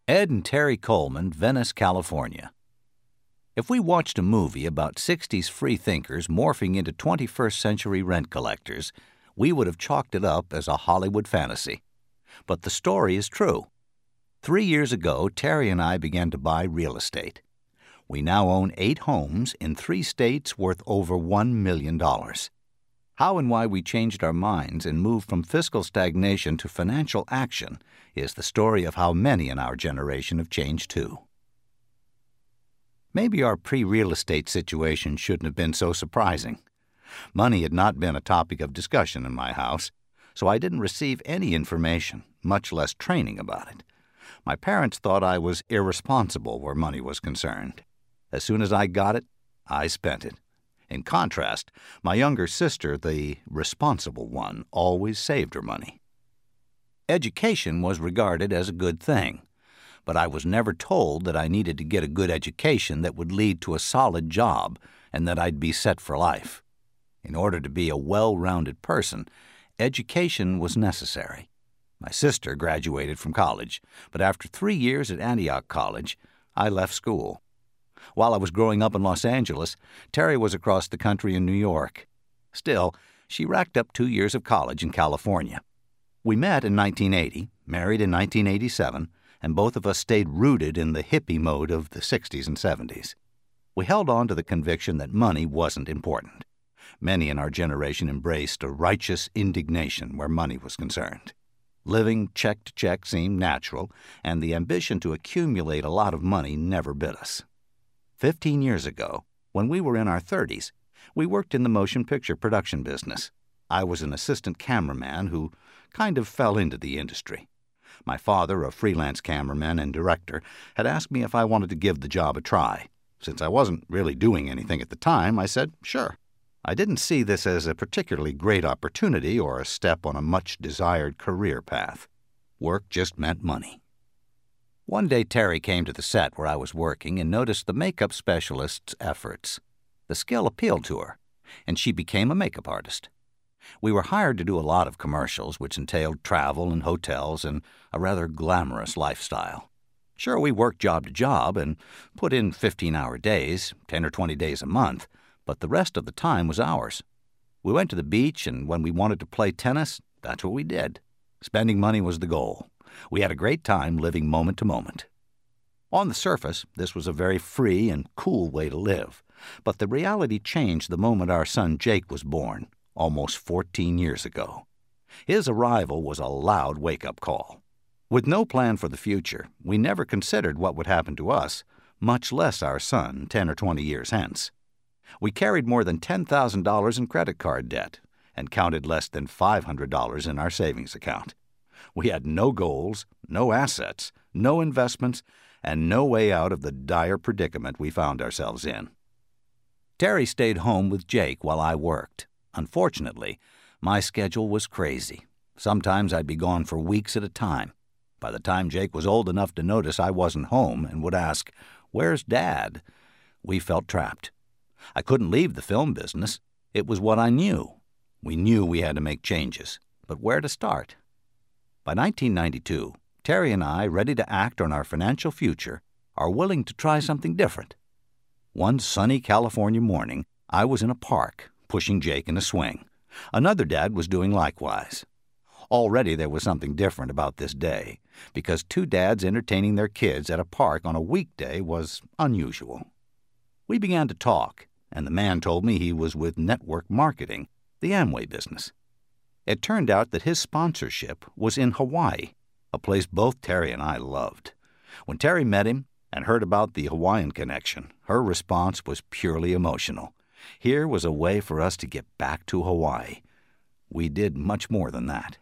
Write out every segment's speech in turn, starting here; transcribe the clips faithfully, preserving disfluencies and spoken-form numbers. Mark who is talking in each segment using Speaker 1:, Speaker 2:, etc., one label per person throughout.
Speaker 1: Ed and Terry Coleman, Venice, California. If we watched a movie about sixties freethinkers morphing into twenty-first century rent collectors, we would have chalked it up as a Hollywood fantasy. But the story is true. Three years ago, Terry and I began to buy real estate. We now own eight homes in three states worth over one million dollars. How and why we changed our minds and moved from fiscal stagnation to financial action is the story of how many in our generation have changed too. Maybe our pre-real estate situation shouldn't have been so surprising. Money had not been a topic of discussion in my house, so I didn't receive any information, much less training about it. My parents thought I was irresponsible where money was concerned. As soon as I got it, I spent it. In contrast, my younger sister, the responsible one, always saved her money. Education was regarded as a good thing, but I was never told that I needed to get a good education that would lead to a solid job and that I'd be set for life. In order to be a well-rounded person, education was necessary. My sister graduated from college, but after three years at Antioch College, I left school. While I was growing up in Los Angeles, Terry was across the country in New York. Still, she racked up two years of college in California. We met in nineteen eighty, married in nineteen eighty-seven, and both of us stayed rooted in the hippie mode of the sixties and seventies. We held on to the conviction that money wasn't important. Many in our generation embraced a righteous indignation where money was concerned. Living check to check seemed natural, and the ambition to accumulate a lot of money never bit us. Fifteen years ago, when we were in our thirties, we worked in the motion picture production business. I was an assistant cameraman who kind of fell into the industry. My father, a freelance cameraman and director, had asked me if I wanted to give the job a try. Since I wasn't really doing anything at the time, I said, sure. I didn't see this as a particularly great opportunity or a step on a much-desired career path. Work just meant money. One day Terry came to the set where I was working and noticed the makeup specialist's efforts. The skill appealed to her, and she became a makeup artist. We were hired to do a lot of commercials, which entailed travel and hotels and a rather glamorous lifestyle. Sure, we worked job to job and put in fifteen-hour days, ten or twenty days a month, but the rest of the time was ours. We went to the beach, and when we wanted to play tennis, that's what we did. Spending money was the goal. We had a great time living moment to moment. On the surface, this was a very free and cool way to live, but the reality changed the moment our son Jake was born, almost fourteen years ago. His arrival was a loud wake-up call. With no plan for the future, we never considered what would happen to us, much less our son ten or twenty years hence. We carried more than ten thousand dollars in credit card debt and counted less than five hundred dollars in our savings account. We had no goals, no assets, no investments, and no way out of the dire predicament we found ourselves in. Terry stayed home with Jake while I worked. Unfortunately, my schedule was crazy. Sometimes I'd be gone for weeks at a time. By the time Jake was old enough to notice I wasn't home and would ask, "Where's Dad?" we felt trapped. I couldn't leave the film business. It was what I knew. We knew we had to make changes, but where to start? By nineteen ninety-two, Terry and I, ready to act on our financial future, are willing to try something different. One sunny California morning, I was in a park, pushing Jake in a swing. Another dad was doing likewise. Already there was something different about this day, because two dads entertaining their kids at a park on a weekday was unusual. We began to talk, and the man told me he was with Network Marketing, the Amway business. It turned out that his sponsorship was in Hawaii, a place both Terry and I loved. When Terry met him and heard about the Hawaiian connection, her response was purely emotional. Here was a way for us to get back to Hawaii. We did much more than that.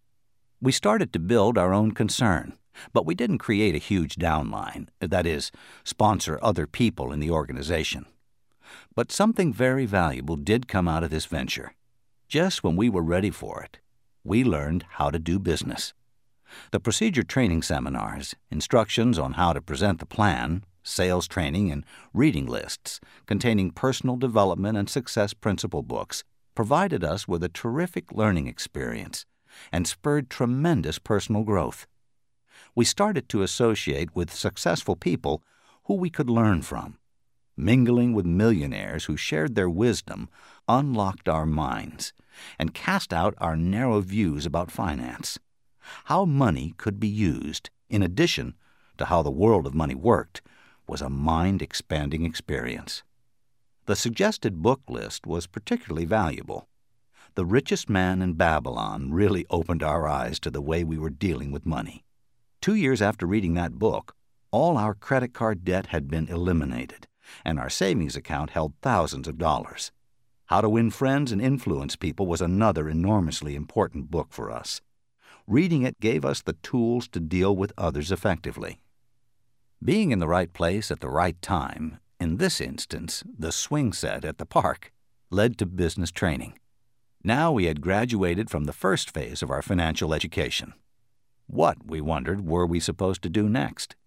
Speaker 1: We started to build our own concern, but we didn't create a huge downline, that is, sponsor other people in the organization. But something very valuable did come out of this venture. Just when we were ready for it, we learned how to do business. The procedure training seminars, instructions on how to present the plan, sales training, and reading lists containing personal development and success principle books provided us with a terrific learning experience and spurred tremendous personal growth. We started to associate with successful people who we could learn from. Mingling with millionaires who shared their wisdom unlocked our minds and cast out our narrow views about finance. How money could be used, in addition to how the world of money worked, was a mind-expanding experience. The suggested book list was particularly valuable. The Richest Man in Babylon really opened our eyes to the way we were dealing with money. Two years after reading that book, all our credit card debt had been eliminated, and our savings account held thousands of dollars. How to Win Friends and Influence People was another enormously important book for us. Reading it gave us the tools to deal with others effectively. Being in the right place at the right time, in this instance, the swing set at the park, led to business training. Now we had graduated from the first phase of our financial education. What, we wondered, were we supposed to do next?